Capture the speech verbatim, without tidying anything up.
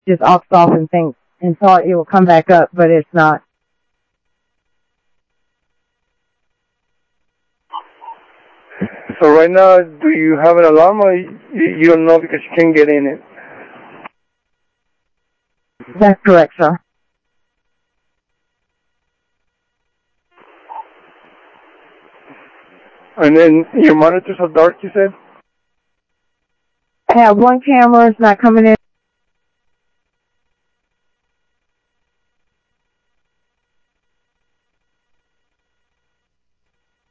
just off off and thinks and thought it will come back up, but it's not. So right now, do you have an alarm, or you, you don't know because you can't get in it? That's correct, sir. And then your monitors are dark, you said? I have one camera, it's not coming in.